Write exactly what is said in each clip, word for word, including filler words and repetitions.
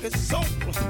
funky soul.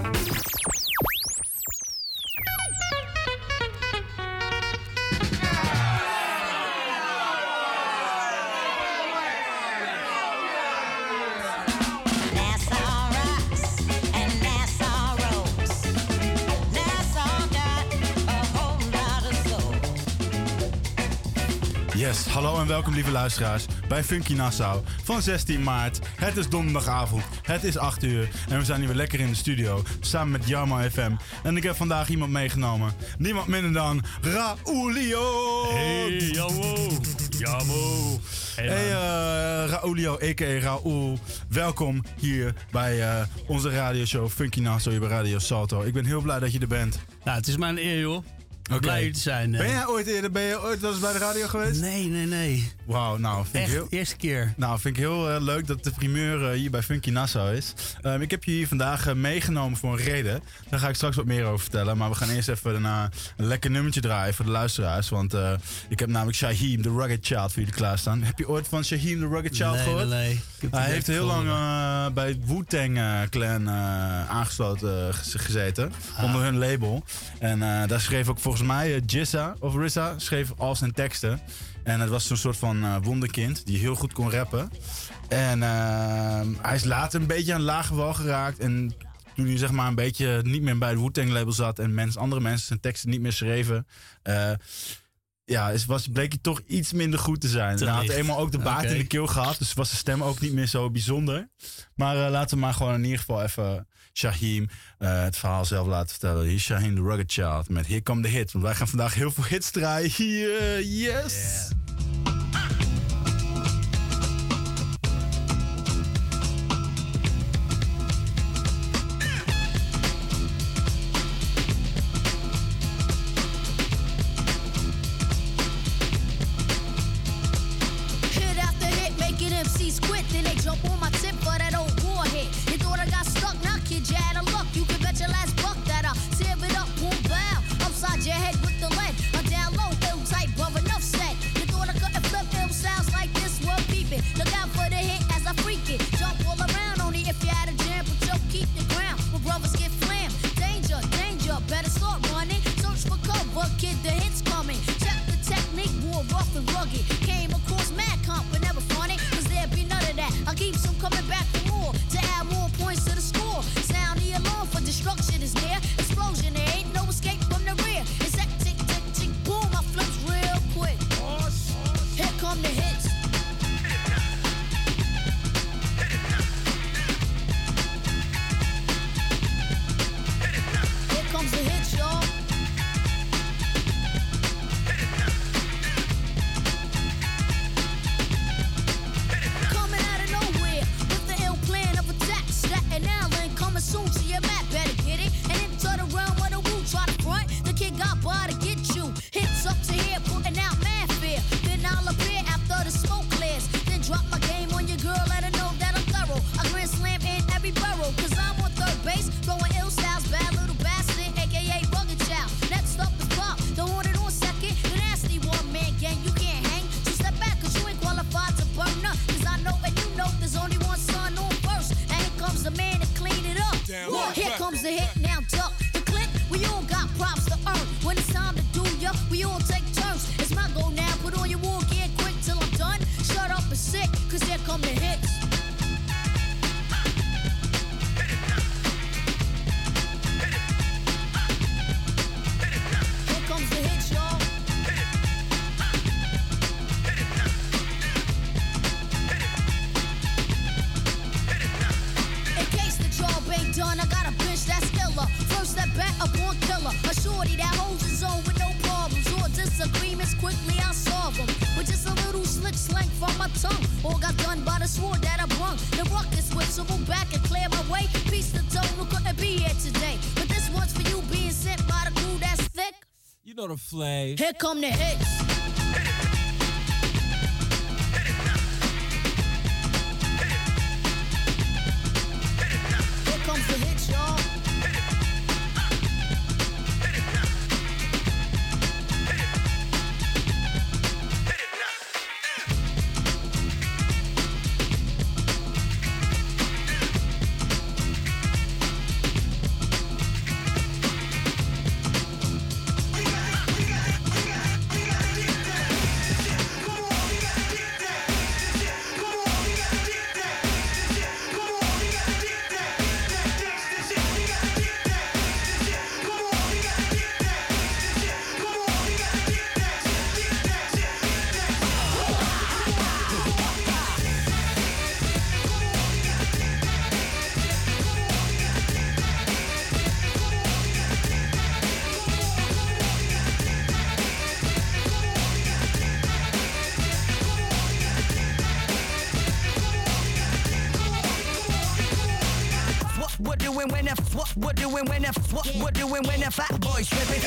Yes, hallo en welkom lieve luisteraars bij Funky Nassau van zestien maart. Het is donderdagavond, het is acht uur en we zijn hier weer lekker in de studio samen met Jarmo F M. En ik heb vandaag iemand meegenomen, niemand minder dan Raulio. Hey Jarmo, Jarmo. Hey, hey uh, Raulio, a k a. Raoul. Welkom hier bij uh, onze radioshow Funky Nassau hier bij Radio Salto. Ik ben heel blij dat je er bent. Nou, het is mijn eer joh. Okay. Blij hier te zijn. Ben jij ooit eerder, ben je ooit wel eens bij de radio geweest? Nee, nee, nee. Wauw, nou vind Echt, ik heel... eerste keer. Nou, vind ik heel uh, leuk dat de primeur uh, hier bij Funky Nassau is. Um, ik heb je hier vandaag uh, meegenomen voor een reden. Daar ga ik straks wat meer over vertellen. Maar we gaan eerst even daarna een lekker nummertje draaien voor de luisteraars. Want uh, ik heb namelijk Shaheem, the Rugged Child, voor jullie klaarstaan. Heb je ooit van Shaheem, the Rugged Child nee, gehoord? Nee, nee. Hij heeft heel lang uh, bij het Wu-Tang uh, Clan uh, aangesloten uh, gezeten. Ah. Onder hun label. En uh, daar schreef ook volgens mij uh, Jizza of R Z A schreef al zijn teksten. En het was zo'n soort van uh, wonderkind die heel goed kon rappen. En uh, hij is later een beetje aan lage wal geraakt. En toen hij zeg maar een beetje niet meer bij het Wu-Tang label zat en mens, andere mensen zijn teksten niet meer schreven. Uh, Ja, is, was, bleek hij toch iets minder goed te zijn. Hij had eenmaal ook de baard okay. in de keel gehad. Dus was zijn stem ook niet meer zo bijzonder. Maar uh, laten we maar gewoon in ieder geval even Shaheem uh, het verhaal zelf laten vertellen. Hier is Shaheem the Rugged Child met Here Come the Hit. Want wij gaan vandaag heel veel hits draaien hier. Yes! Yeah. Flay. Here come the hits. Here comes the hits, y'all. we're doing when the what we're doing when the what we're doing when the fat boys tripping.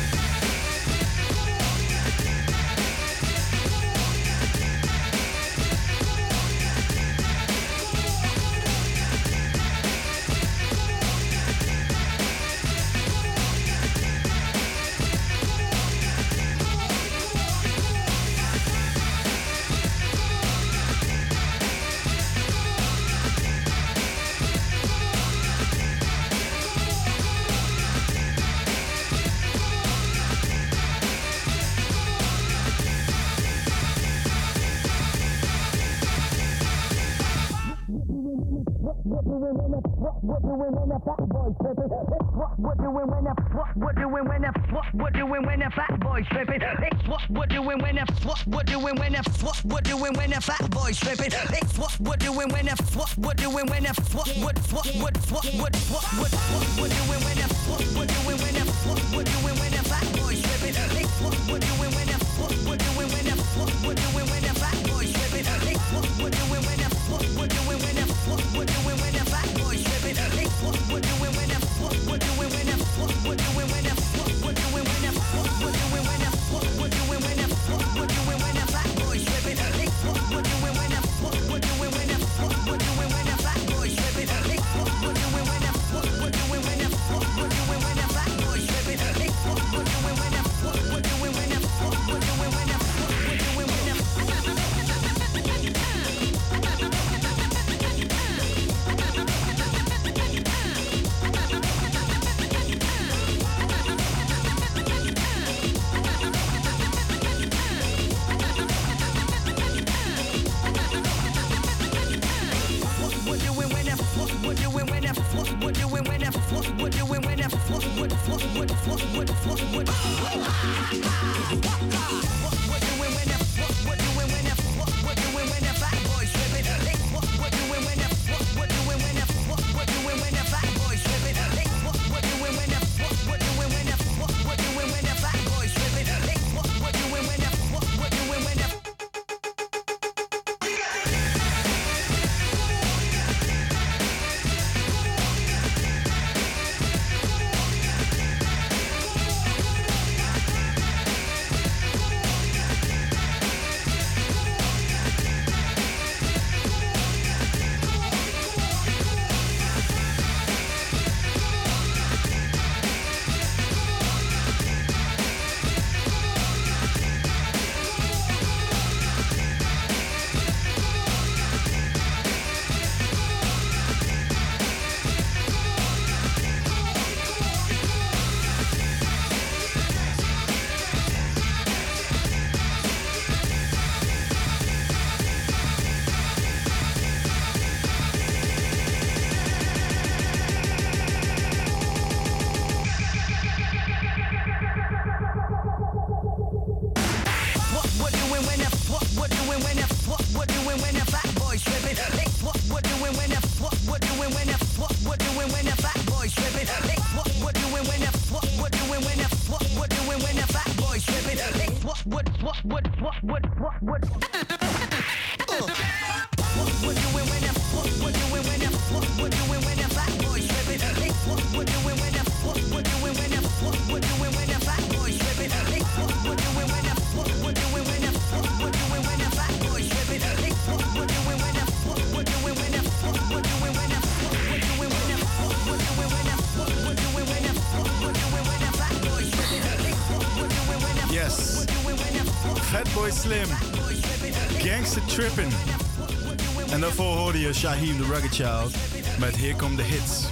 We're doing when the fat boys tripping. It's what we're doing when the what we're doing when the what we're doing when the fat boys tripping. It's what we're doing when the what we're doing when the what we're doing when the fat boys tripping. It's what we're doing when the what we're doing when the what what what what what what what what we're doing when the what we're doing when the what we're doing when the fat boys tripping. It's what we're doing when the what we're doing when the what we're doing when the fat boys tripping. It's what we're doing when the what we're doing when the what we're doing when the fat boys tripping. It's what we're doing when the what we're doing when the what we're doing when the what we're doing when the what we're doing when the what we're doing when the what we're doing when the fat boys tripping. It's what we're doing when the what we're doing when the what we're doing when the fat boys tripping. It's what we're doing when the what we're doing when the what we're doing when the fat boys tripping. It's what we're doing when the what we're doing when the what we're doing when the what we're doing when the Fatboy Slim, Gangsta Trippin'. En daarvoor hoorde je Shaheem the Rugged Child met Here Come the Hits.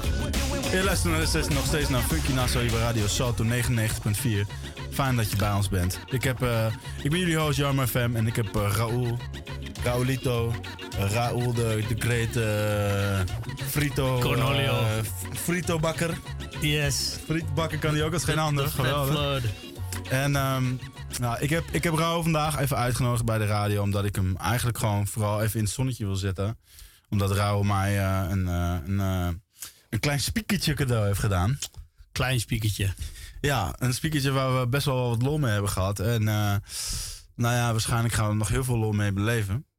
Je luistert nog steeds naar Funky Nassau hier bij Radio Salto negenennegentig komma vier. Fijn dat je bij ons bent. Ik, heb, uh, ik ben jullie host Jarmo F M en ik heb uh, Raoul, Raulito, uh, Raoul de, de Great uh, Frito... Cornolio. Uh, Frito Bakker. Yes. Frito Bakker kan die ook als geen ander. Geweldig. En um, nou, ik, heb, ik heb Raoul vandaag even uitgenodigd bij de radio, omdat ik hem eigenlijk gewoon vooral even in het zonnetje wil zetten. Omdat Raoul mij uh, een, uh, een, uh, een klein speakertje cadeau heeft gedaan. Klein speakertje. Ja, een speakertje waar we best wel wat lol mee hebben gehad. En uh, nou ja, waarschijnlijk gaan we er nog heel veel lol mee beleven.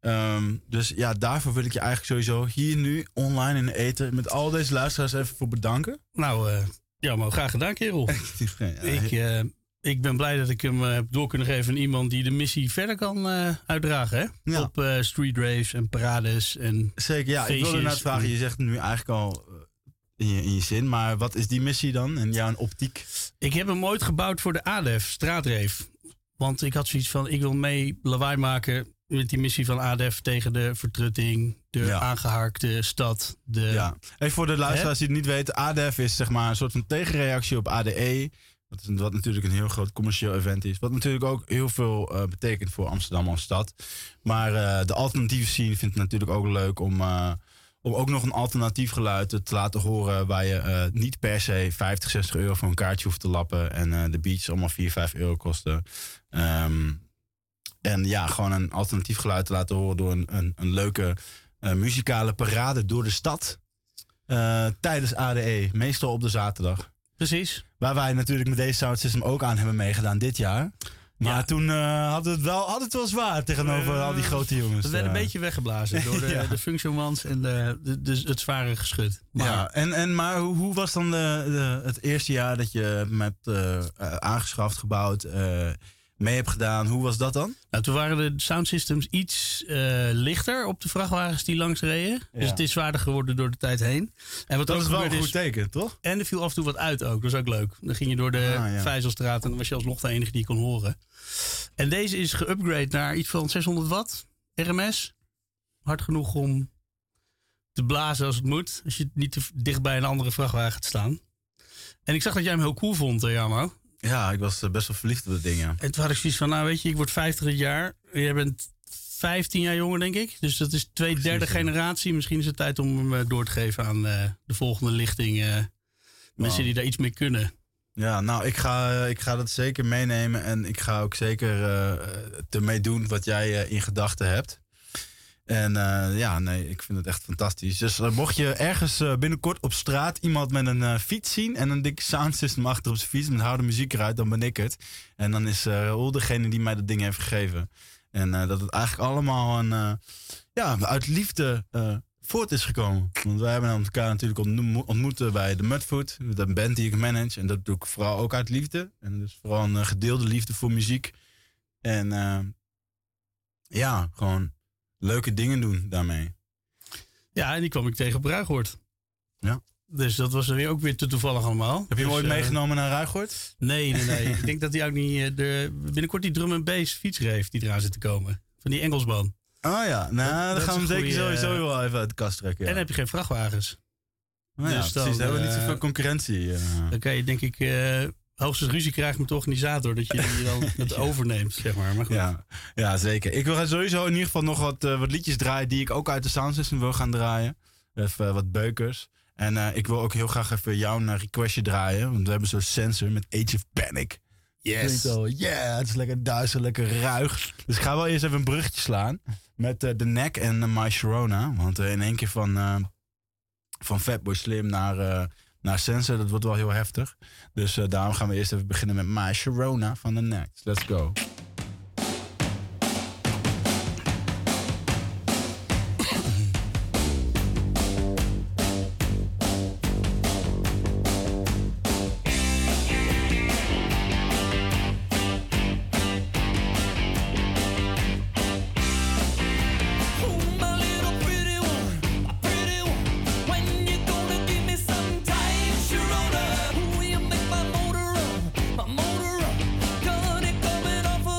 Um, dus ja, daarvoor wil ik je eigenlijk sowieso hier nu online in de ether met al deze luisteraars even voor bedanken. Nou, uh, ja, maar graag gedaan, kerel. ja, ik, uh, ik ben blij dat ik hem uh, heb door kunnen geven aan iemand die de missie verder kan uh, uitdragen. Hè? Ja. Op uh, street raves en parades en Zeker, ja. feestjes. Ik wilde net vragen, je zegt het nu eigenlijk al uh, in, je, in je zin, maar wat is die missie dan in jouw optiek? Ik heb hem ooit gebouwd voor de A D E F, straatrave. Want ik had zoiets van, ik wil mee lawaai maken met die missie van A D E F tegen de vertrutting, de ja. aangeharkte stad. De... Ja. Even voor de luisteraars die het niet weten, A D E F is zeg maar een soort van tegenreactie op A D E. Wat, is, wat natuurlijk een heel groot commercieel event is. Wat natuurlijk ook heel veel uh, betekent voor Amsterdam als stad. Maar uh, de alternatieve scene vindt het natuurlijk ook leuk om, uh, om ook nog een alternatief geluid te laten horen. Waar je uh, niet per se vijftig, zestig euro voor een kaartje hoeft te lappen. En uh, de beats allemaal vier, vijf euro kosten. Um, en ja, gewoon een alternatief geluid te laten horen door een, een, een leuke uh, muzikale parade door de stad. Uh, tijdens A D E, meestal op de zaterdag. Precies. Waar wij natuurlijk met deze sound system ook aan hebben meegedaan dit jaar. Maar ja. toen uh, had het wel, had het wel zwaar tegenover uh, al die grote jongens. We werden uh. een beetje weggeblazen door de, ja. de functionmans en de, de, de, het zware geschut. Maar, ja, en, en, maar hoe, hoe was dan de, de, het eerste jaar dat je met uh, uh, aangeschaft, gebouwd, uh, mee hebt gedaan? Hoe was dat dan? Nou, toen waren de sound systems iets uh, lichter op de vrachtwagens die langs reden. Ja. Dus het is zwaarder geworden door de tijd heen. En wat dat ook is wel een goed is, teken, toch? En er viel af en toe wat uit ook. Dat is ook leuk. Dan ging je door de ah, ja. Vijzelstraat en dan was je alsnog de enige die je kon horen. En deze is geupgrade naar iets van zeshonderd watt R M S. Hard genoeg om te blazen als het moet. Als je niet te dicht bij een andere vrachtwagen gaat staan. En ik zag dat jij hem heel cool vond, uh, Jarmo. Ja, ik was best wel verliefd op dat ding, ja. En toen had ik zoiets van, nou weet je, ik word vijftig dit jaar. Jij bent vijftien jaar jonger, denk ik. Dus dat is twee Precies, derde ja. generatie. Misschien is het tijd om hem uh, door te geven aan uh, de volgende lichting. Uh, wow. Mensen die daar iets mee kunnen. Ja, nou, ik ga, ik ga dat zeker meenemen. En ik ga ook zeker uh, ermee doen wat jij uh, in gedachten hebt. En uh, ja, nee, ik vind het echt fantastisch. Dus uh, mocht je ergens uh, binnenkort op straat iemand met een uh, fiets zien en een dikke soundsystem achter op zijn fiets met harde muziek eruit, dan ben ik het. En dan is uh, Raoul degene die mij dat ding heeft gegeven. En uh, dat het eigenlijk allemaal een, uh, ja, uit liefde uh, voort is gekomen. Want wij hebben elkaar natuurlijk ontmo- ontmoet bij de Mudfoot, de band die ik manage. En dat doe ik vooral ook uit liefde. En dus vooral een uh, gedeelde liefde voor muziek. En uh, ja, gewoon leuke dingen doen daarmee. Ja, en die kwam ik tegen op Ruigoord. Ja. Dus dat was er weer ook weer te toevallig allemaal. Heb je hem dus, ooit uh, meegenomen naar Ruigoord? Nee, nee, nee. Ik denk dat hij ook niet... Uh, de, binnenkort die drum and bass fietsreef die eraan zit te komen. Van die Engelsman. Oh ja, nou, dan gaan we hem zeker goeie, sowieso uh, wel even uit de kast trekken. Ja. En dan heb je geen vrachtwagens. Oh ja, dus dan, precies. Dan hebben we niet zoveel concurrentie. Uh. Dan kan je denk ik uh, hoogstens ruzie krijgen met de organisator. Dat je die dan het ja. overneemt, zeg maar. Maar goed. Ja, ja, zeker. Ik wil sowieso in ieder geval nog wat, uh, wat liedjes draaien die ik ook uit de soundsystem wil gaan draaien. Even uh, wat beukers. En uh, ik wil ook heel graag even jouw uh, requestje draaien. Want we hebben zo'n sensor met Age of Panic. Yes. Ja, yeah, het is lekker duister, lekker ruig. Dus ik ga wel eerst even een bruggetje slaan met uh, The Knack en uh, My Sharona. Want uh, in één keer van, uh, van Fatboy Slim naar, uh, naar Sensor, dat wordt wel heel heftig. Dus uh, daarom gaan we eerst even beginnen met My Sharona van The Knack. Let's go. Motor run, my motor run, gun it coming off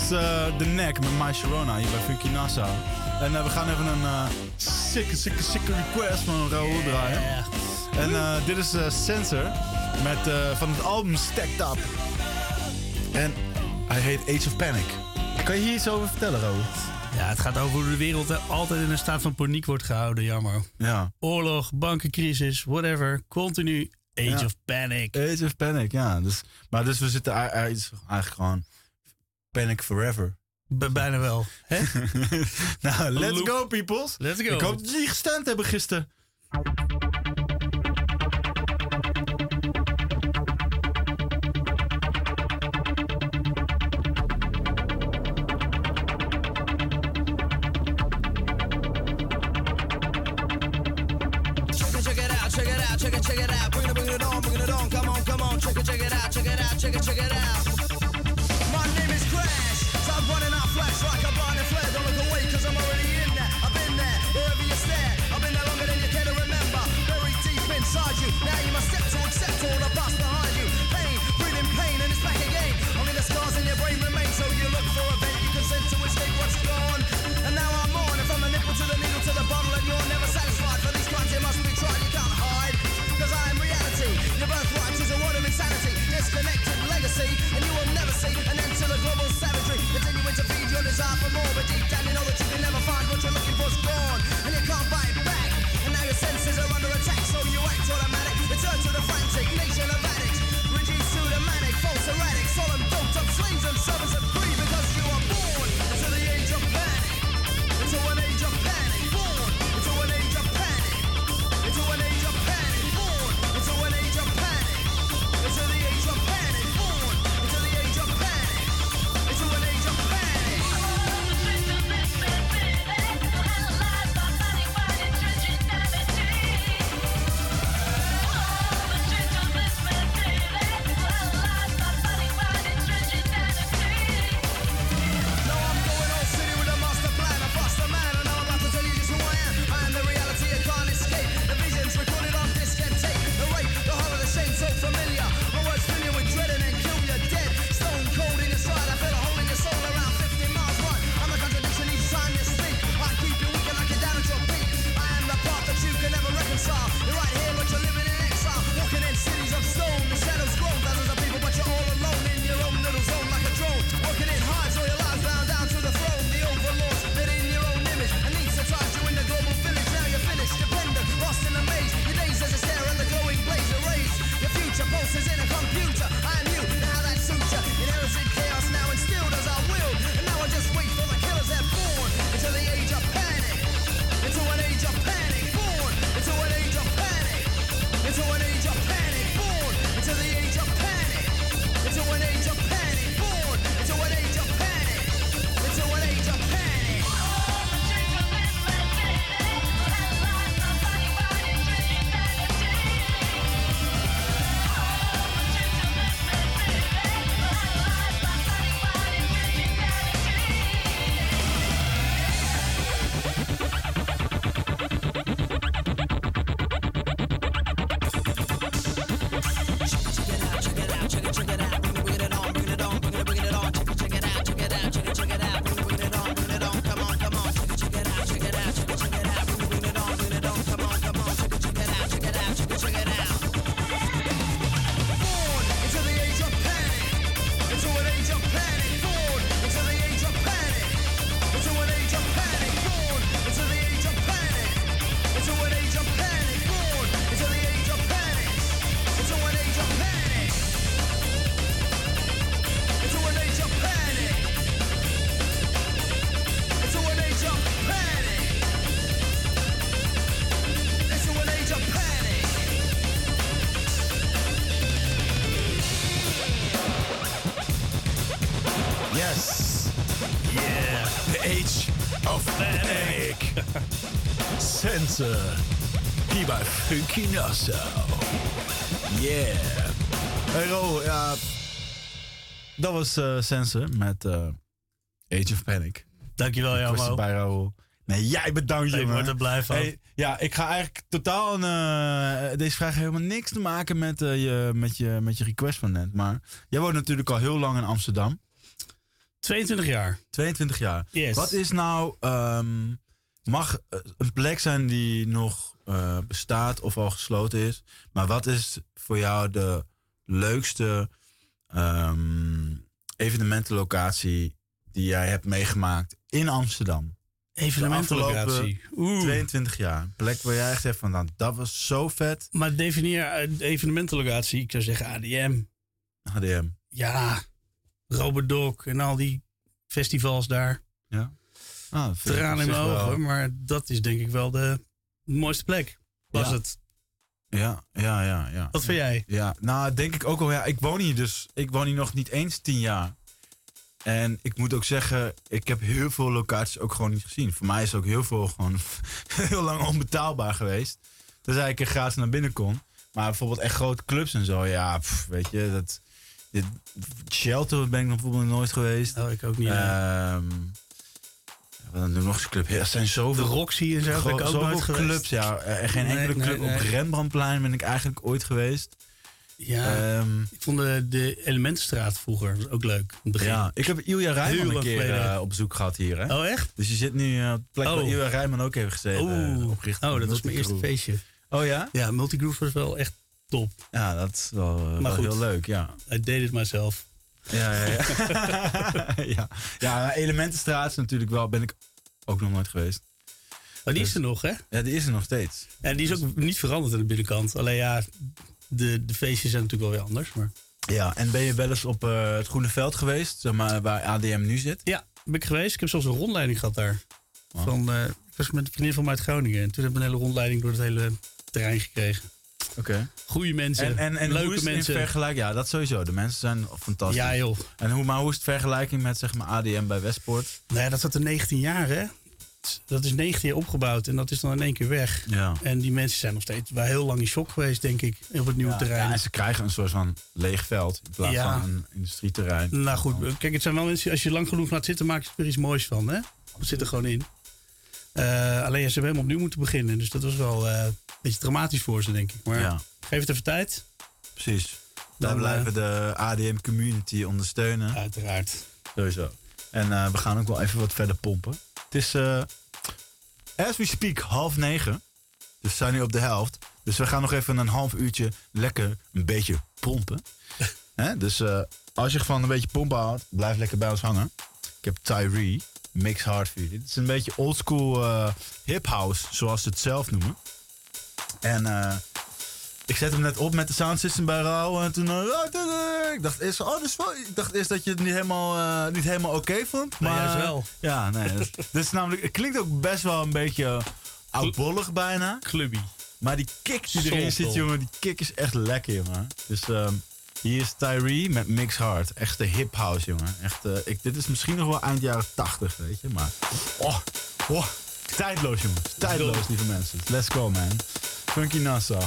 is uh, The Neck met My Sharona hier bij Funky Nassau. En uh, we gaan even een uh, sikke, sikke, sikke request van Raoul draaien. Yeah. En uh, dit is uh, Sensor met, uh, van het album Stacked Up. En hij heet Age of Panic. Kan je hier iets over vertellen, Raoul? Ja, het gaat over hoe de wereld hè, altijd in een staat van paniek wordt gehouden, jammer. Ja. Oorlog, bankencrisis, whatever. Continu Age ja. of Panic. Age of Panic, ja. Dus, maar dus we zitten eigenlijk gewoon Panic Forever. B- bijna wel. Hè? Nou, let's Loop. go, peoples. Let's go. Ik hoop dat jullie gestemd hebben gisteren. Check it, check it out, bring it, bring it on, bring it on, come on, come on, check it, check it out, check it out, check it, check it out. My name is Crash, so I'm running out flash like a blinding flare, don't look away cause I'm already in there, I've been there, wherever you stare, I've been there longer than you care to remember, very deep inside you, now you must step to accept all the past behind you, pain, breathing pain and it's back again, only the scars in your brain remain, so you look for a vent, you consent to escape what's gone, and now I'm on, and from the nipple to the needle to the bottle and you're never satisfied, for these crimes you must be tried, you can't hide. Cause I am reality, your birthright is a word of insanity, disconnected legacy, and you will never see an end to the global savagery, continuing to feed your desire for more, but deep down you know that you can never find what you're looking for's gone, and you can't buy it back, and now your senses are under attack, so you act automatic, return to the frantic nation of addicts, reduced to the manic, false erratic, solemn doped up slaves and servants of greed, because you are born into the age of panic, into an age of panic, born into an age of panic, into an age of panic. Into an age of panic, into the age of panic, born into the age of panic, into an age of panic. Analyzed by money, white and originality. Oh, the streets of this baby. Analyzed by money, white and originality. No, I'm going all city with a master plan, a faster man, and I'm about to tell you just who I am. I am the reality you can't escape. The visions recorded on disc and tape. The rape, the horror, the shame, so familiar. My words fill you with dread and then kill you dead. Stone cold in your side, I feel a hole in your soul around fifty miles wide. I'm a contradiction each time you speak. I keep you weak and I get down at your feet. I am the part that you can never reconcile. You're right here, but you're living in exile. Walking in cities of stone, the shadows grow. Thousands of people, but you're all alone in your own little zone like a drone. Working in hives, all your lives bound down to the throne. The overlords, fit in your own image. And needs to charge you in the global village. Now you're finished, dependent, lost in a maze. Your days as a stare and the glowing blaze you raise. Your future pulses in a computer. I am you, now that suits you. Inherited chaos now instilled as our will. And now I just wait for the killers they're born into the age of panic. Into an age of panic, born into an age of panic. Into an age of panic, born into the age of panic. Into an age of panic, born into an age of panic. Into an age of panic. Oh, the dream of this man, baby. Analyzed by money, white and originality. Sensor, hier bij Funky Nassau. Yeah. Hey Ro, ja, dat was uh, Sensor met uh, Age of Panic. Dankjewel, Jamo. Bij Raoul. Nee, jij bedankt, jongen. Ik word er blij van. Hey, ja, ik ga eigenlijk totaal... Een, uh, deze vraag heeft helemaal niks te maken met, uh, je, met, je, met je request van net. Maar jij woont natuurlijk al heel lang in Amsterdam. tweeëntwintig jaar. tweeëntwintig jaar. Yes. Wat is nou... Um, mag een plek zijn die nog uh, bestaat of al gesloten is. Maar wat is voor jou de leukste um, evenementenlocatie die jij hebt meegemaakt in Amsterdam? Evenementenlocatie. Oeh. tweeëntwintig jaar. Een plek waar jij echt zegt van, nou, dat was zo vet. Maar definieer uh, evenementenlocatie. Ik zou zeggen A D M. A D M. Ja. Robert Dog en al die festivals daar. Ja. Ah, Tranen in mijn ogen. Wel. Maar dat is denk ik wel de mooiste plek. Was ja. het. Ja, ja, ja, ja. Wat vind jij? Ja, nou denk ik ook wel. Ja, ik woon hier dus. Ik woon hier nog niet eens tien jaar. En ik moet ook zeggen, ik heb heel veel locaties ook gewoon niet gezien. Voor mij is ook heel veel gewoon heel lang onbetaalbaar geweest. Dus eigenlijk ik gratis naar binnen kon. Maar bijvoorbeeld echt grote clubs en zo. Ja, pff, weet je, dat... Dit, Shelter ben ik nog bijvoorbeeld nooit geweest. Oh, ik ook niet. Um, wat dan doen nog eens club? Ja, er zijn zoveel... De Roxy en zo ben ik ook zoveel nooit geweest. clubs, ja. Er geen nee, enkele nee, club nee. op Rembrandtplein ben ik eigenlijk ooit geweest. Ja, um, ik vond de, de Elementenstraat vroeger was ook leuk. Het begin. Ja, ik heb Ilja Rijman een keer uh, op bezoek gehad hier. Hè? Oh, echt? Dus je zit nu uh, op de plek oh. waar Ilja Rijman ook heeft gezeten. Oh, uh, opgericht oh dat was mijn eerste feestje. Oh ja? Ja, Multigroove was wel echt top. Ja, dat is wel, uh, wel goed, heel leuk, ja. I did it myself. Ja, ja, ja. ja. ja, Elementenstraat is natuurlijk wel, ben ik ook nog nooit geweest. Maar die dus, is er nog, hè? Ja, die is er nog steeds. En die is ook niet veranderd aan de binnenkant. Alleen ja, de, de feestjes zijn natuurlijk wel weer anders. Maar... Ja, en ben je wel eens op uh, het Groene Veld geweest, zeg maar, waar A D M nu zit? Ja, ben ik geweest. Ik heb zelfs een rondleiding gehad daar. Oh. Van, uh, ik was met een vriendin van mij uit Groningen. En toen heb ik een hele rondleiding door het hele terrein gekregen. Oké. Okay. Goeie mensen, en, en, en leuke hoe is het mensen. In vergelijk, ja, dat sowieso. De mensen zijn fantastisch. Ja, joh. En hoe, maar hoe is het vergelijking met zeg maar A D M bij Westpoort? Nou ja, dat zat er negentien jaar, hè? Dat is negentien jaar opgebouwd en dat is dan in één keer weg. Ja. En die mensen zijn nog steeds wel heel lang in shock geweest, denk ik, op het nieuwe ja, terrein. Ja, en ze krijgen een soort van leeg veld in plaats ja. van een industrieterrein. Nou goed, kijk, het zijn wel mensen, als je lang genoeg laat zitten, maak je er iets moois van, hè? Dat zit er gewoon in. Uh, alleen ja, ze hebben helemaal opnieuw moeten beginnen. Dus dat was wel uh, een beetje dramatisch voor ze, denk ik. Maar ja. geef het even tijd. Precies. Daar blijven uh, de A D M-community ondersteunen. Uiteraard. Sowieso. En uh, we gaan ook wel even wat verder pompen. Het is, uh, as we speak, half negen. Dus we zijn nu op de helft. Dus we gaan nog even een half uurtje lekker een beetje pompen. Hè? Dus uh, als je van een beetje pompen houdt, blijf lekker bij ons hangen. Ik heb Tyree, Mix Hard voor jullie. Het is een beetje oldschool uh, hip house, zoals ze het zelf noemen. En uh, ik zet hem net op met de sound system bij Rauw. En toen uh, ik dacht eerst, oh, dus wel, ik dacht eerst dat je het niet helemaal, uh, niet helemaal oké okay vond. Maar nee, juist wel. Ja, nee. Dus, dus namelijk, het klinkt ook best wel een beetje oudbollig bijna. Clubby. Maar die kick die erin zit, jongen, die kick is echt lekker, jongen. Dus um, hier is Tyree met Mix Hard. Echt de hip house, jongen. Echt, uh, ik, dit is misschien nog wel eind jaren tachtig, weet je. Maar, oh, oh, tijdloos, jongen. Tijdloos, lieve mensen. Let's go, man. Funky Nassau.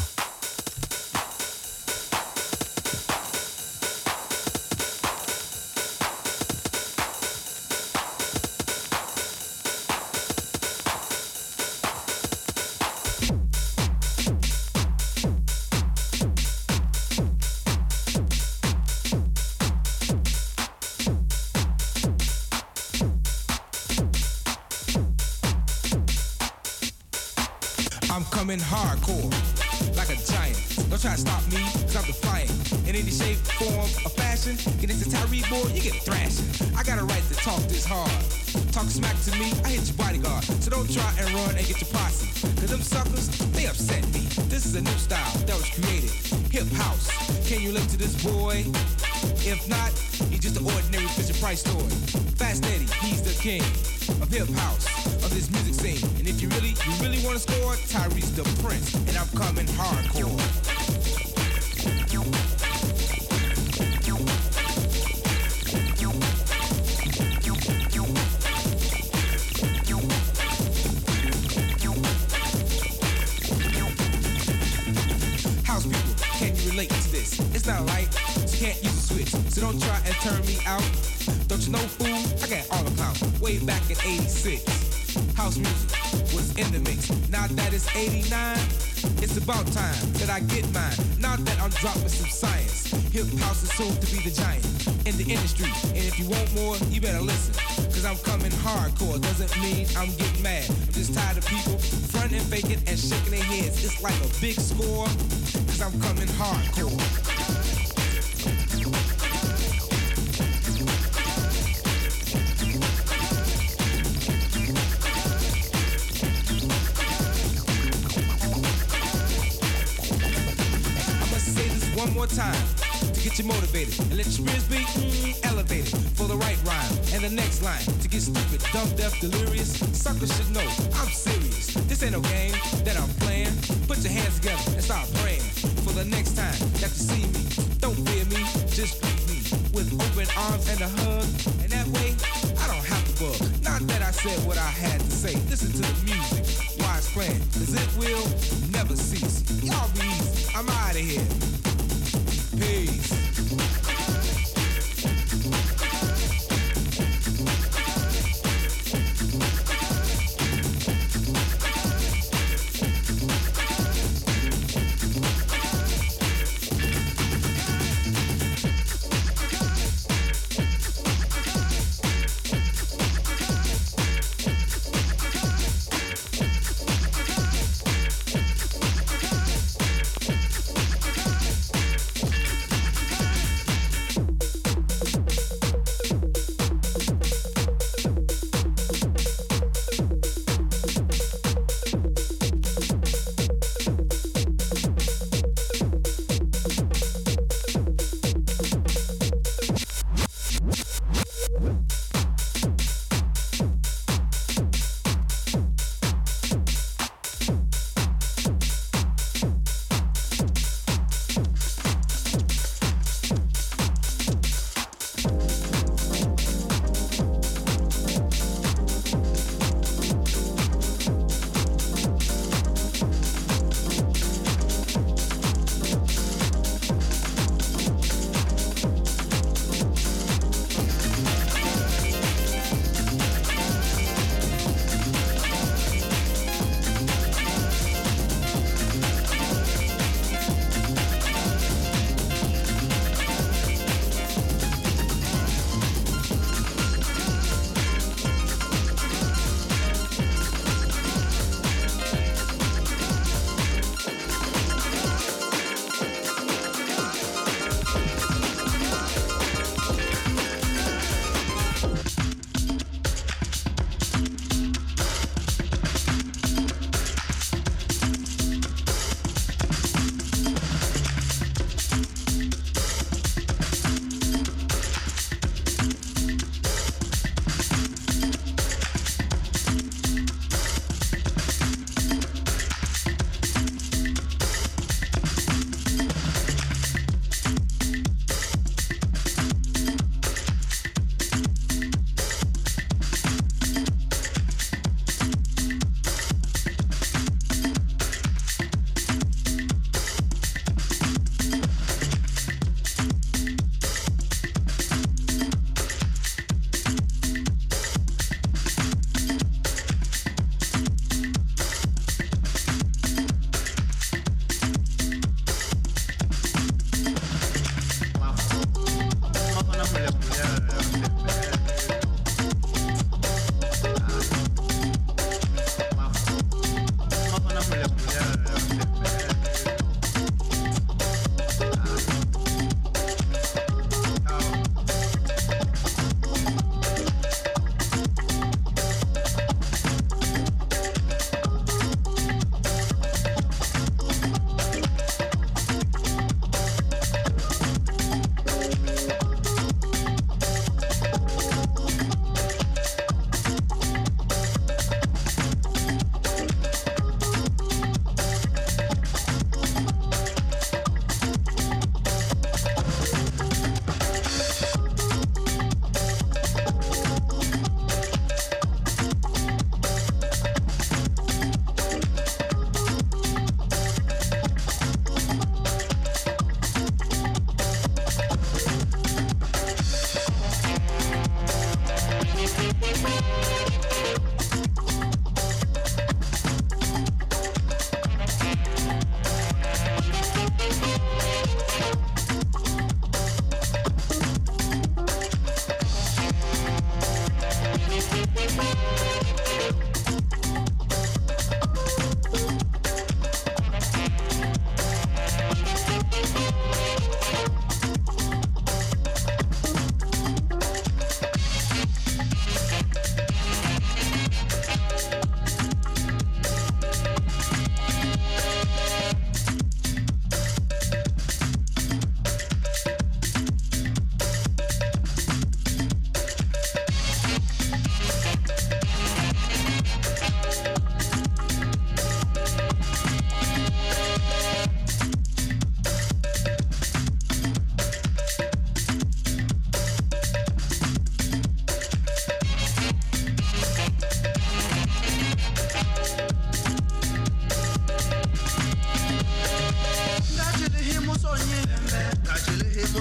Coming hardcore, like a giant. Don't try to stop me, cause I'm defiant. In any shape, form, or fashion, get into Tyree, boy, you get thrashing. I got a right to talk this hard. Talk smack to me, I hit your bodyguard. So don't try and run and get your posse. Cause them suckers, they upset me. This is a new style that was created. Hip house. Can you relate to this boy? If not, he's just an ordinary Fisher Price toy. Fast Eddie, he's the king of hip house, of this music scene. And if you really, you really wanna score, Tyree's the prince, and I'm coming hardcore. House people, can you relate to this? It's not light, so you can't use a switch. So don't try and turn me out. Don't you know, fool? I got all the clout. Way back in eighty-six, house music was in the mix. Now that it's eighty-nine, It's about time that I get mine. Now that I'm dropping some science. Hip house is soon to be the giant in the industry. And if you want more, you better listen. Cause I'm coming hardcore. Doesn't mean I'm getting mad. I'm just tired of people fronting, faking, and shaking their heads. It's like a big score. Cause I'm coming hardcore. One more time to get you motivated and let your spirits be mm, elevated for the right rhyme and the next line to get stupid, dumb, deaf, delirious. Suckers should know I'm serious. This ain't no game that I'm playing. Put your hands together and start praying for the next time that you see me. Don't fear me, just greet me with open arms and a hug. And that way, I don't have to bug. Not that I said what I had to say. Listen to the music, wise playing, cause it will never cease. Y'all be easy. I'm out of here. Peace.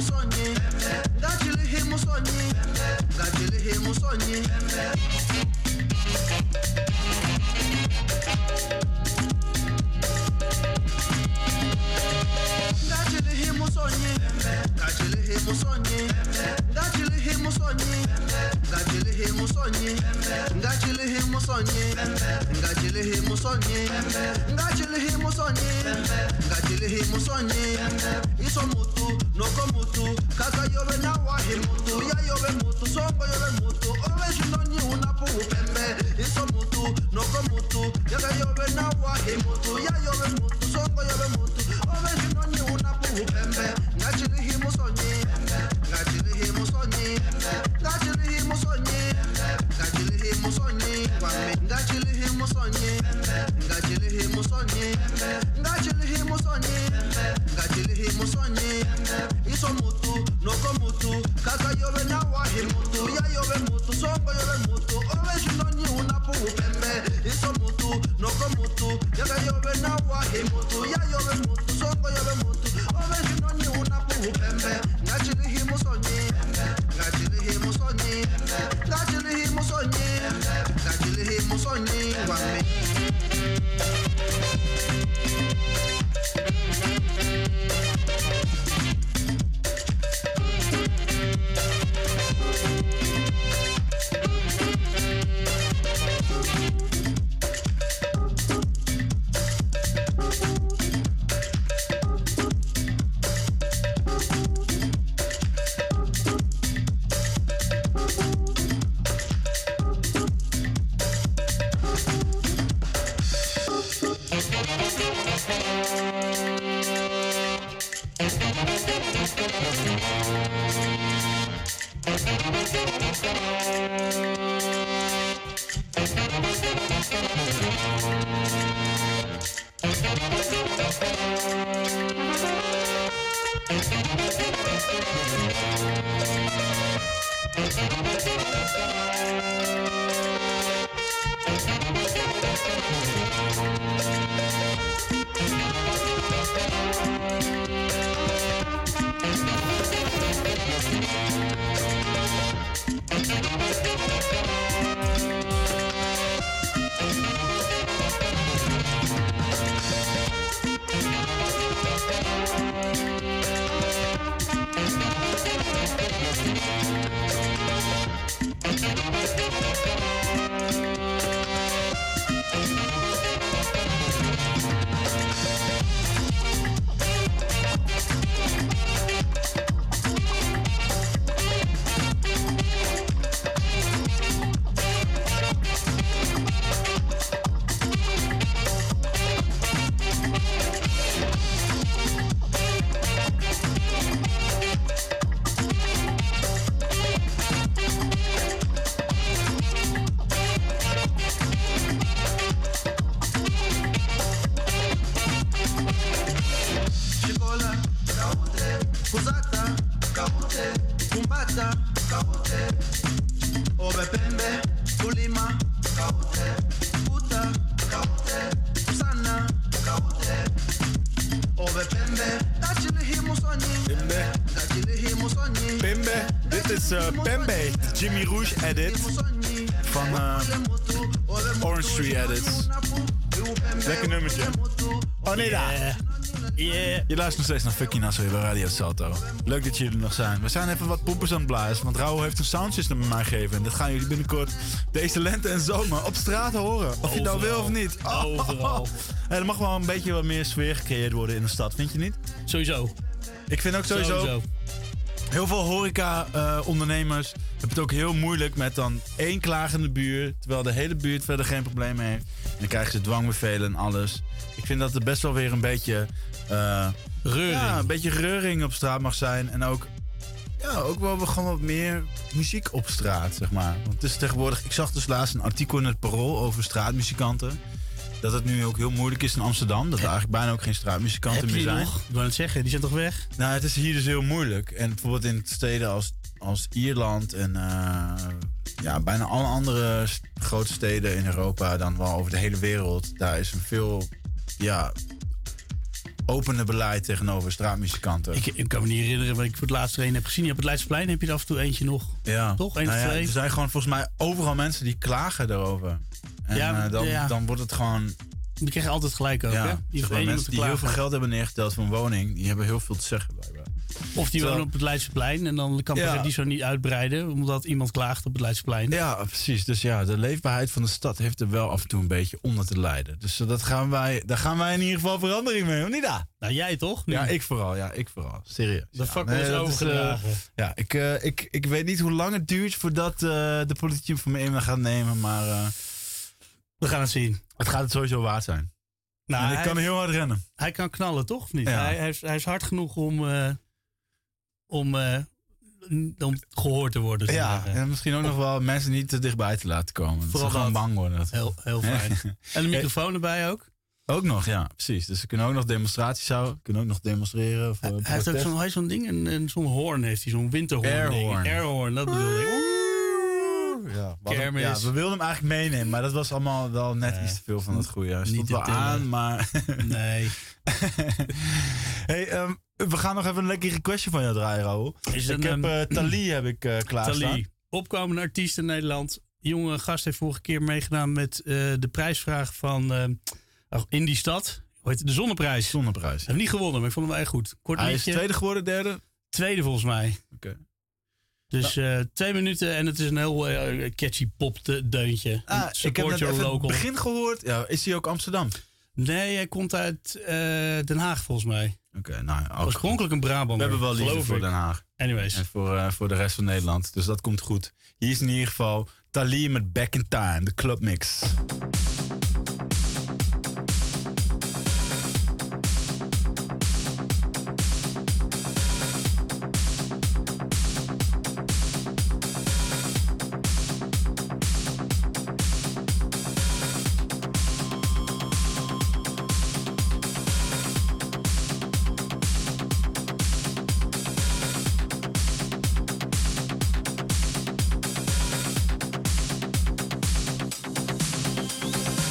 musonye ngachili hi musonye ngachili hi musonye ngachili hi musonye ngachili hi musonye ngachili hi musonye ngachili hi musonye ngachili hi musonye ngachili hi musonye ngachili hi musonye ngachili hi musonye iso mutu noko mutu kaka yobe na wahi mutu ya yobe mutu songo yobe mutu obe shinonyi unapo upembe iso mutu noko mutu kaka yobe na wahi mutu ya yobe mutu songo yobe mutu obe shinonyi unapo upembe ngachili hi musonye ngachili hi musonye ngachili hi musonye ngachili hi musonye kwame ngachili hi musonye ngachili hi musonye ngachili hi musonye ngachili hi musonye iso mutu noko mutu kaka yobe na wahi mutu ya yobe mutu songo yobe mutu obe shinonyi unapo upembe iso mutu noko mutu kaka yobe na wahi mutu ya yobe mutu songo yobe mutu obe shinonyi unapo upembe ngachili hi musonye ngachili hi musonye ngachili hi musonye ngachili hi musonye kwame Jimmy Rouge edit van uh, Orange Tree Edits. Lekker nummertje. Oh nee, daar. Yeah. Yeah. Je luistert nog steeds naar Fucking Nassau bij Radio Salto. Leuk dat jullie er nog zijn. We zijn even wat poepers aan het blazen, want Rauw heeft een soundsystem bij mij gegeven. En dat gaan jullie binnenkort deze lente en zomer op straat horen. Of Overal. je dat wil of niet. Oh. Overal. Hey, er mag wel een beetje wat meer sfeer gecreëerd worden in de stad, vind je niet? Sowieso. Ik vind ook sowieso... sowieso. Heel veel horeca-ondernemers uh, hebben het ook heel moeilijk met dan één klagende buur, terwijl de hele buurt verder geen probleem heeft. En dan krijgen ze dwangbevelen en alles. Ik vind dat er best wel weer een beetje, uh, reuring. Ja, een beetje reuring op straat mag zijn. En ook, ja, ook wel gewoon wat meer muziek op straat, zeg maar. Want het is tegenwoordig, ik zag dus laatst een artikel in het Parool over straatmuzikanten. Dat het nu ook heel moeilijk is in Amsterdam. Dat er eigenlijk bijna ook geen straatmuzikanten meer zijn. Nog? Ik wou het zeggen, die zijn toch weg? Nou, het is hier dus heel moeilijk. En bijvoorbeeld in steden als, als Ierland en uh, ja, bijna alle andere st- grote steden in Europa, dan wel over de hele wereld. Daar is een veel, ja, opende beleid tegenover straatmuzikanten. Ik, ik kan me niet herinneren wat ik voor het laatste een heb gezien. Op het Leidseplein heb je er af en toe eentje nog. Ja. Toch? Eén Nou of ja, twee? er zijn gewoon volgens mij overal mensen die klagen daarover. En Ja, eh, dan, ja. dan wordt het gewoon... Die krijg je altijd gelijk ook, Ja, hè? zeg Die maar, heeft één iemand mensen te die heel klagen. veel geld hebben neergeteld voor een woning, die hebben heel veel te zeggen blijkbaar. Of die Terwijl- wonen op het Leidseplein en dan kan Ja. die zo niet uitbreiden, omdat iemand klaagt op het Leidseplein. Ja, precies. Dus ja, de leefbaarheid van de stad heeft er wel af en toe een beetje onder te lijden. Dus eh, dat gaan wij, daar gaan wij in ieder geval verandering mee, of niet daar? Nou, jij toch? Nu? Ja, ik vooral. Ja, ik vooral. Serieus. De ja. fakkel is dat overgedragen. eh, ja, ik, eh, ik, ik weet niet hoe lang het duurt voordat eh, de politiek hem van me in gaat nemen, maar eh, We gaan het zien. het gaat het sowieso waard zijn. Nou, en ik hij, kan heel hard rennen. hij kan knallen, toch? Of niet? Ja. Hij, hij, is, hij is hard genoeg om, eh, om, eh, om gehoord te worden. zou ik Ja, zeggen. en misschien ook nog wel mensen niet te dichtbij te laten komen. Dat Vooral ze gewoon dat. bang worden. Dat- Heel, heel fijn. En een microfoon erbij ook. Ook nog, ja, precies. Dus ze kunnen ook nog demonstraties houden. Kunnen ook nog demonstreren. Of, eh, Hij heeft ook protest. zo'n, hij heeft zo'n ding, en, en zo'n hoorn heeft hij, zo'n winterhoorn. Airhorn. Ding. Airhorn, dat bedoel ik. Ja, we hadden- Kermis. ja, we wilden hem eigenlijk meenemen, maar dat was allemaal wel net Nee. iets te veel van het goede. Hij Niet stond te wel tillen. aan, maar... Nee. hey, ehm, we gaan nog even een lekker requestje van jou draaien, Raoul. Is Ik een, heb ehm, eh Thalie heb ik eh klaarstaan. Thalie, opkomende artiest in Nederland. Jonge gast heeft vorige keer meegedaan met eh, de prijsvraag van eh, ach, in die stad. Hoe heet het? De Zonneprijs. Zonneprijs. Heb niet gewonnen, maar ik vond hem wel echt goed. Kort Hij is liedje. tweede geworden, derde? Tweede volgens mij. Oké. Dus eh, twee minuten en het is een heel eh, catchy pop de- deuntje. Ah, ik heb Support net your even local. het begin gehoord. Ja, is hij ook Amsterdam? Nee, hij komt uit eh, Den Haag volgens mij. Oké, nou ja, ook Oorspronkelijk een Brabander. We hebben wel liefde geloof voor ik. Den Haag. Anyways. En voor, eh, voor de rest van Nederland. Dus dat komt goed. Hier is in ieder geval Thalie met Back in Time, de clubmix. Back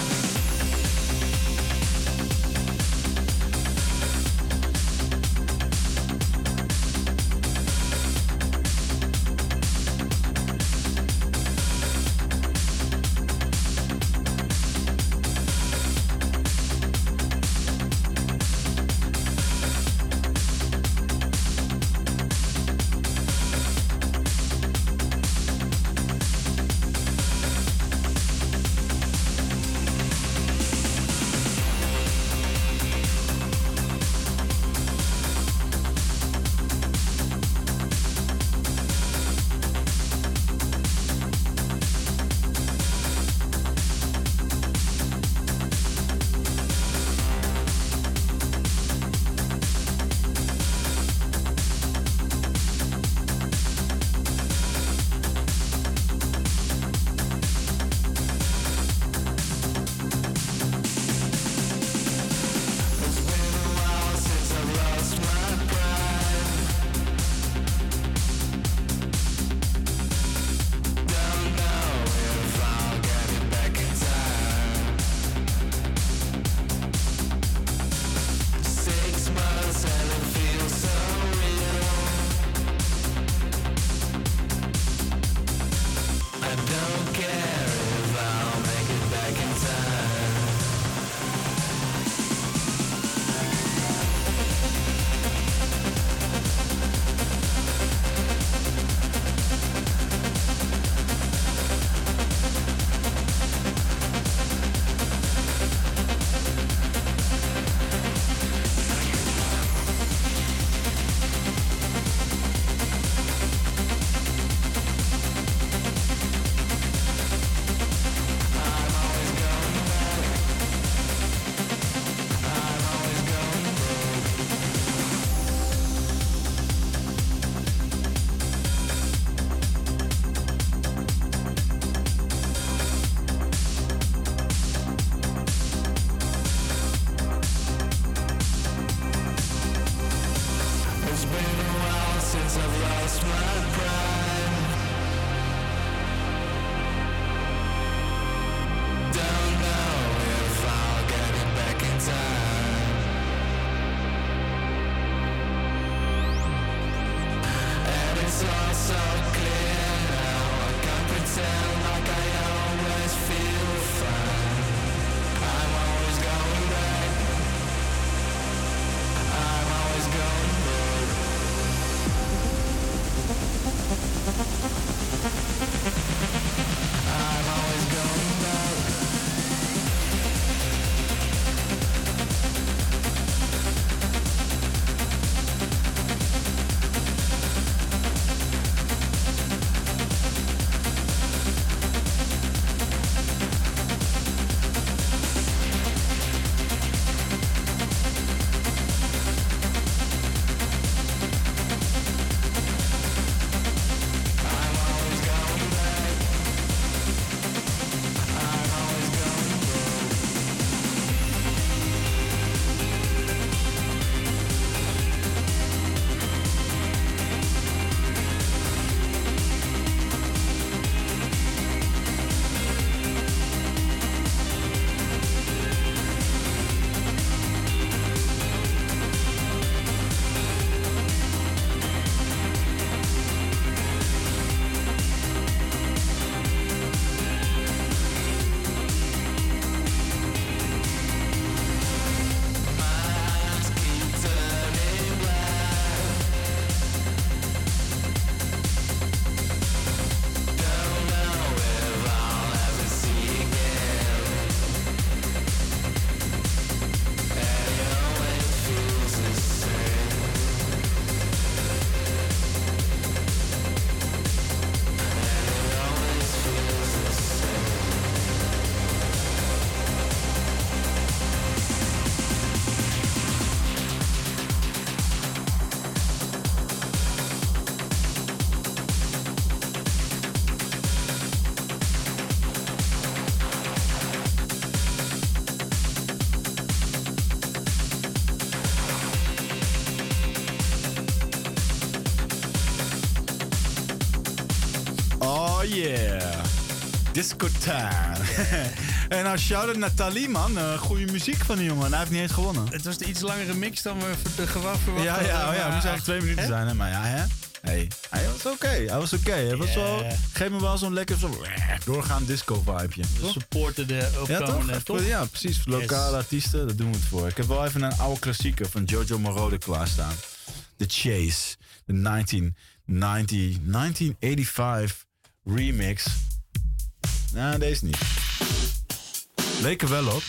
yeah. Disco time. En nou, shout-out naar Tali, man. Uh, goede muziek van die jongen. Hij heeft niet eens gewonnen. Het was de iets langere mix dan we ver- gewoon verwacht Ja, hadden. ja, oh ja, het moest Maar- eigenlijk twee minuten Hè? zijn, hè? Maar ja, hè? Hey, hij was oké. Hij was oké. Hij was Ja. wel... Geef me wel zo'n lekker zo, doorgaand disco-vibeje. We supporten de Ja, opkomende, toch? toch? Ja, precies. Voor lokale artiesten, daar doen we het voor. Ik heb wel even een oude klassieker van Giorgio Moroder klaarstaan. The Chase. De negentien negentig, negentien eenennegentig remix. Nou, deze niet. Leek er wel op.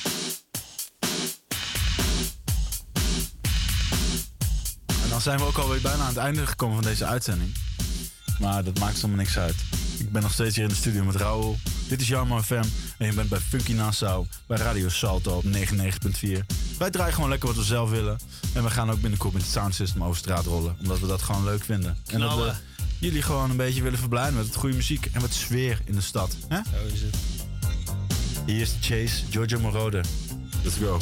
En dan zijn we ook alweer bijna aan het einde gekomen van deze uitzending. Maar dat maakt helemaal niks uit. Ik ben nog steeds hier in de studio met Raoul. Dit is Jarmo F M en je bent bij Funky Nassau, bij Radio Salto op negenennegentig punt vier. Wij draaien gewoon lekker wat we zelf willen. En we gaan ook binnenkort met het soundsystem over straat rollen, omdat we dat gewoon leuk vinden. En dat we Knallen. jullie gewoon een beetje willen verblijden met het goede muziek en wat sfeer in de stad. Hè? Zo is het. Hier is Chase, Giorgio Moroder. Let's go.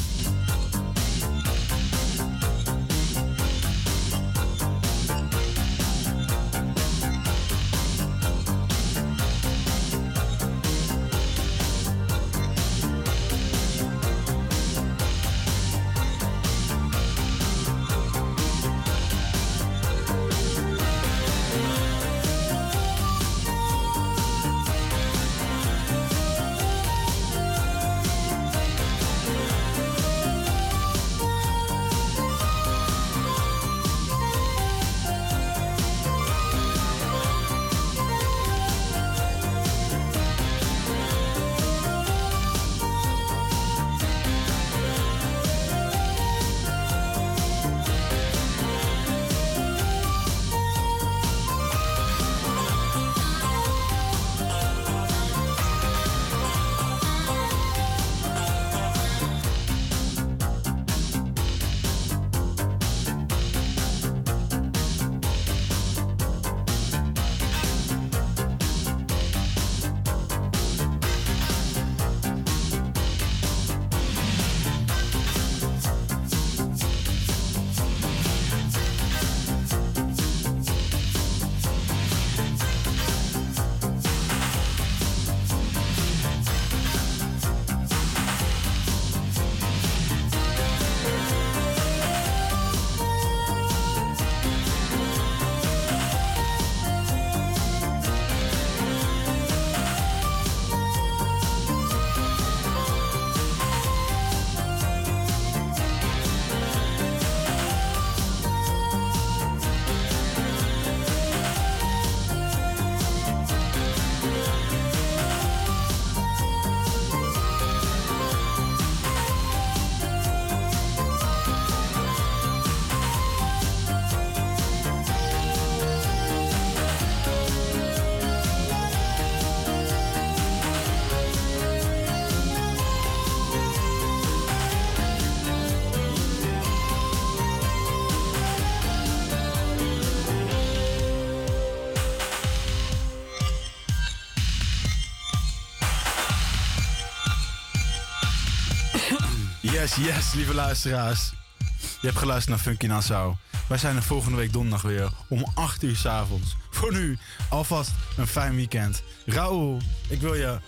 Yes, yes, lieve luisteraars. Je hebt geluisterd naar Funky Nassau. Wij zijn er volgende week donderdag weer om acht uur 's avonds. Voor nu alvast een fijn weekend. Raoul, ik wil je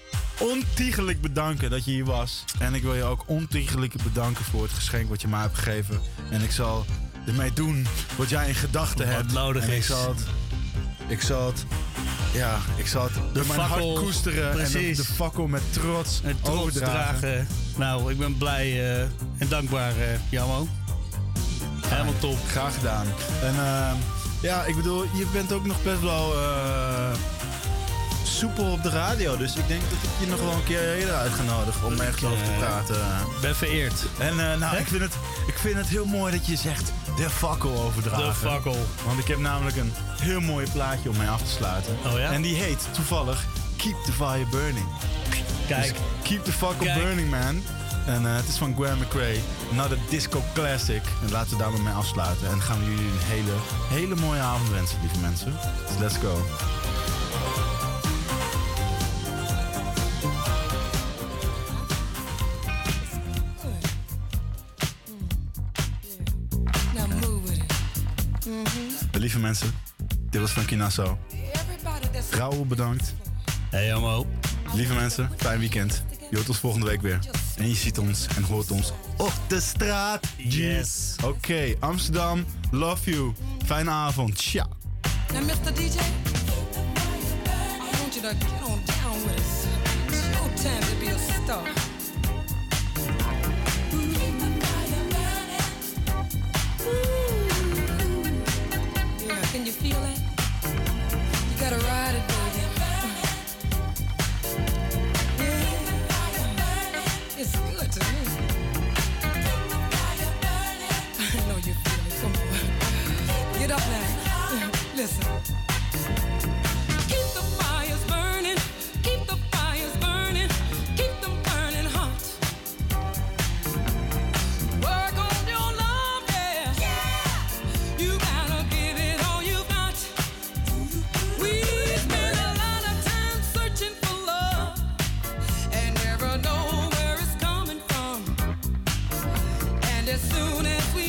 ontiegelijk bedanken dat je hier was. En ik wil je ook ontiegelijk bedanken voor het geschenk wat je mij hebt gegeven. En ik zal ermee doen wat jij in gedachten Wat hebt. nodig en ik is. zal het... Ik zal het... Ja, ik zal het door mijn fakkel, hart koesteren. En de, precies. de fakkel met trots, En trots overdragen. dragen. Nou, ik ben blij uh, en dankbaar, uh, Jammo. Helemaal top. Graag gedaan. En uh, ja, ik bedoel, je bent ook nog best wel uh, soepel op de radio. Dus ik denk dat ik je nog wel een keer eerder uitgenodigd om echt over te praten. Ik ben vereerd. En uh, nou, ik vind, het, ik vind het heel mooi dat je zegt de fakkel overdragen. De fakkel. Want ik heb namelijk een heel mooi plaatje om mee af te sluiten. Oh ja? En die heet toevallig Keep the Fire Burning. Kijk. Dus keep the fakkel Kijk. burning, man. En uh, het is van Gwen McRae. Another disco classic. En laten we daar maar mee afsluiten. En dan gaan we jullie een hele, hele mooie avond wensen, lieve mensen. Dus let's go. Lieve mensen, dit was Funky Nassau. Raoul bedankt. Hey Amo. Lieve mensen, fijn weekend. Je hoort ons volgende week weer. En je ziet ons en hoort ons op de straat. Yes. Oké, okay, Amsterdam, love you. Fijne avond. Tja. Now, mister D J, I want you to get on down with us. It's your time to be a star. Yeah, can you feel it? You gotta ride it, baby. Yeah, it's good to me. I know you feel it. Come on, get up now. Listen. Keep the fires burning. Keep the fires burning. Keep them burning hot. Work on your love, yeah. Yeah. You gotta give it all you got. We spend a lot of time searching for love and never know where it's coming from. And as soon as we